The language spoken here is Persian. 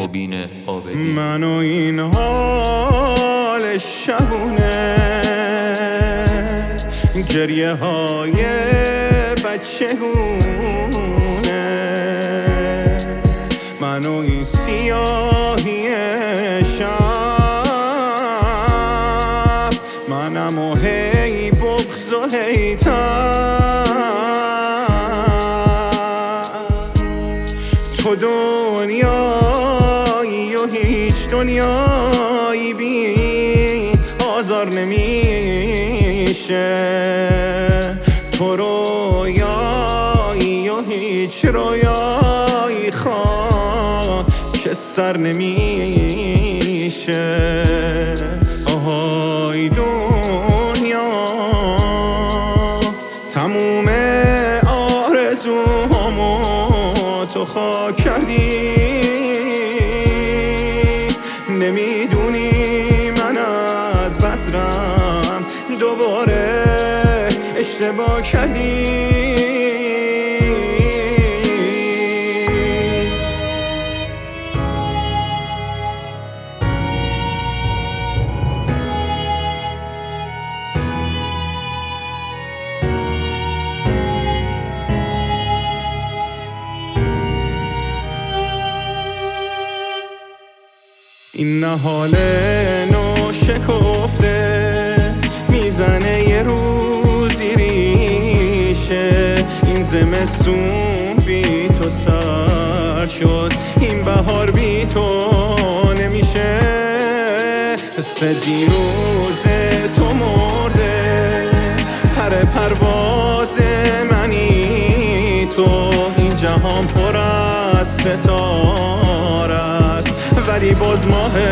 مبین عابدی. من و این حال شبونه، گریه های بچگونه، من و این سیاهی شب، منم و هی بغض و هی تو دنیایی و هیچ دنیایی بی آزار نمیشه، تو رویایی و هیچ رویایی که سر نمیشه. آهای دنیا تموم آرزوهامو تو خاک کردی، نمیدونی من از بذرم دوباره اشتباه کردی. این نهال نو شکفته میزنه یه روزی ریشه، این زمستون بی تو سر شد، این بهار بی تو نمیشه. حس دیروز تو مرده، پرواز منی تو، این جهان پر از ستاره است ولی باز ماه